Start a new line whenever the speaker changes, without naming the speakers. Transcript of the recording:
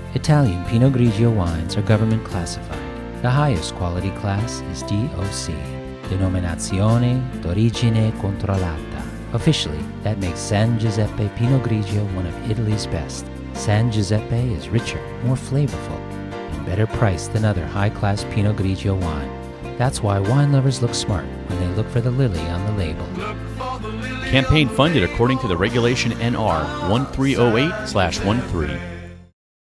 Italian Pinot Grigio wines are government classified. The highest quality class is DOC, Denominazione d'Origine Controllata. Officially, that makes San Giuseppe Pinot Grigio one of Italy's best. San Giuseppe is richer, more flavorful, and better priced than other high-class Pinot Grigio wine. That's why wine lovers look smart when they look for the lily on the label.
Campaign funded according to the regulation NR 1308/13.